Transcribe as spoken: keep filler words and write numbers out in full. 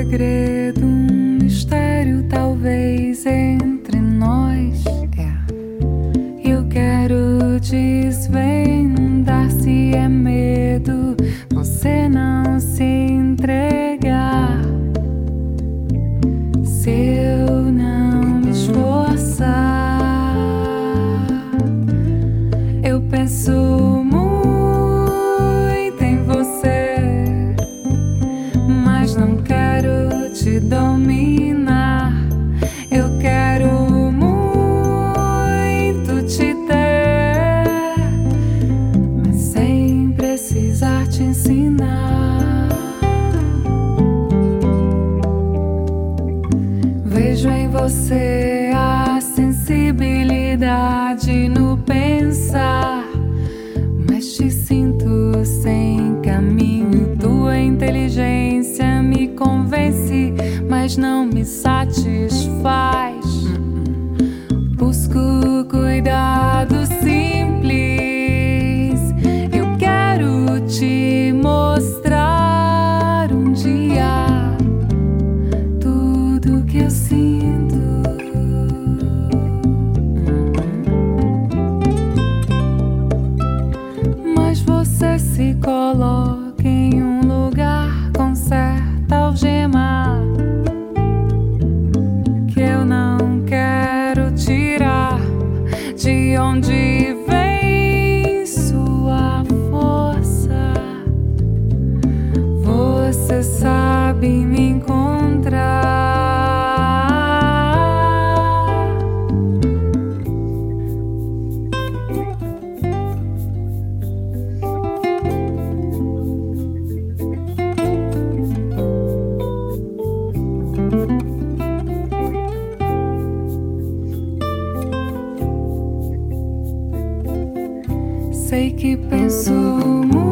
segredo, um mistério talvez entre nós. É. Eu quero desvendar se é medo você não se entregar. Se eu não me esforçar, eu penso muito em você, mas não quero te dominar. Eu quero muito te ter, mas sem precisar te ensinar. Vejo em você a sensibilidade no pensar, mas te sinto sem caminho. Tua inteligência me convence, mas não me satisfaz. Busco cuidado simples. Eu quero te mostrar um dia tudo que eu sinto. Mas você se coloca em um lugar com certa algema que eu não quero tirar. De onde vem sua força? Você sabe me encontrar. Sei que penso muito